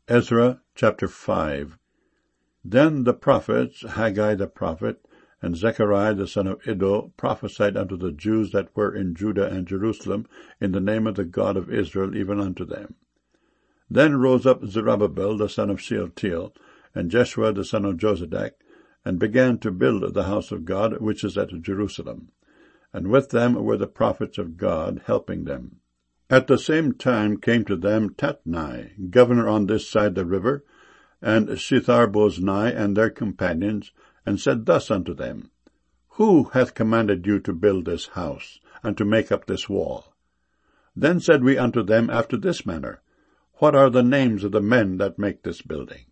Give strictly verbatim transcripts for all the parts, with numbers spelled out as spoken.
Ezra chapter five. Then the prophets, Haggai the prophet, and Zechariah the son of Iddo, prophesied unto the Jews that were in Judah and Jerusalem, in the name of the God of Israel, even unto them. Then rose up Zerubbabel the son of Shealtiel, and Jeshua the son of Jozadak, and began to build the house of God, which is at Jerusalem. And with them were the prophets of God, helping them. At the same time came to them Tatnai, governor on this side the river, and Shethar-boznai and their companions, and said thus unto them, Who hath commanded you to build this house, and to make up this wall? Then said we unto them after this manner, What are the names of the men that make this building?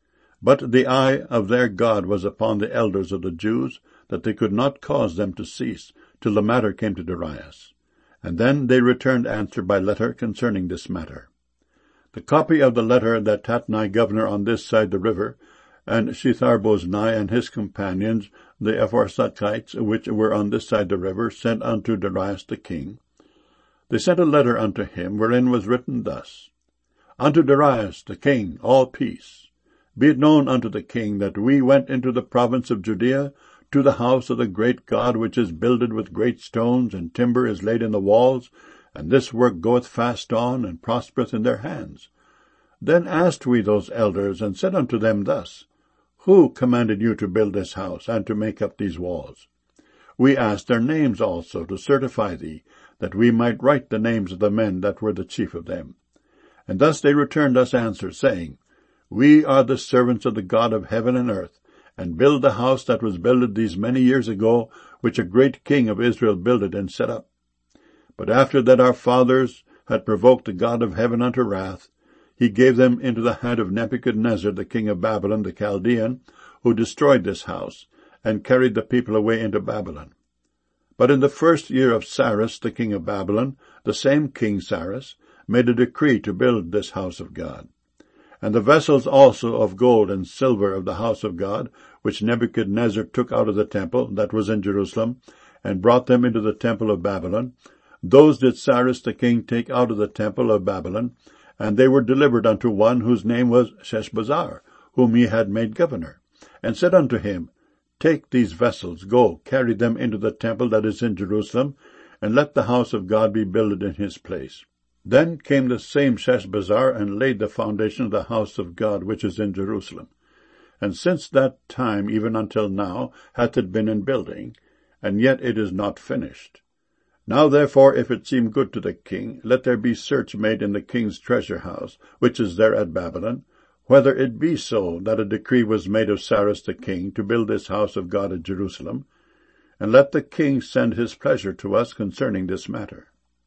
But the eye of their God was upon the elders of the Jews, that they could not cause them to cease, till the matter came to Darius. And then they returned answer by letter concerning this matter. The copy of the letter that Tatnai, governor on this side the river, and Shethar-boznai and his companions, the Apharsachites, which were on this side the river, sent unto Darius the king. They sent a letter unto him, wherein was written thus, Unto Darius the king, all peace. Be it known unto the king that we went into the province of Judea, to the house of the great God, which is builded with great stones, and timber is laid in the walls, and this work goeth fast on, and prospereth in their hands. Then asked we those elders, and said unto them thus, Who commanded you to build this house, and to make up these walls? We asked their names also, to certify thee, that we might write the names of the men that were the chief of them. And thus they returned us answer, saying, We are the servants of the God of heaven and earth, and build the house that was builded these many years ago, which a great king of Israel builded and set up. But after that our fathers had provoked the God of heaven unto wrath, he gave them into the hand of Nebuchadnezzar the king of Babylon the Chaldean, who destroyed this house, and carried the people away into Babylon. But in the first year of Cyrus the king of Babylon, the same king Cyrus, made a decree to build this house of God. And the vessels also of gold and silver of the house of God, which Nebuchadnezzar took out of the temple that was in Jerusalem, and brought them into the temple of Babylon, those did Cyrus the king take out of the temple of Babylon, and they were delivered unto one whose name was Sheshbazzar, whom he had made governor, and said unto him, Take these vessels, go, carry them into the temple that is in Jerusalem, and let the house of God be builded in his place. Then came the same Sheshbazzar, and laid the foundation of the house of God which is in Jerusalem. And since that time even until now hath it been in building, and yet it is not finished. Now therefore, if it seem good to the king, let there be search made in the king's treasure house, which is there at Babylon, whether it be so that a decree was made of Cyrus the king to build this house of God at Jerusalem, and let the king send his pleasure to us concerning this matter.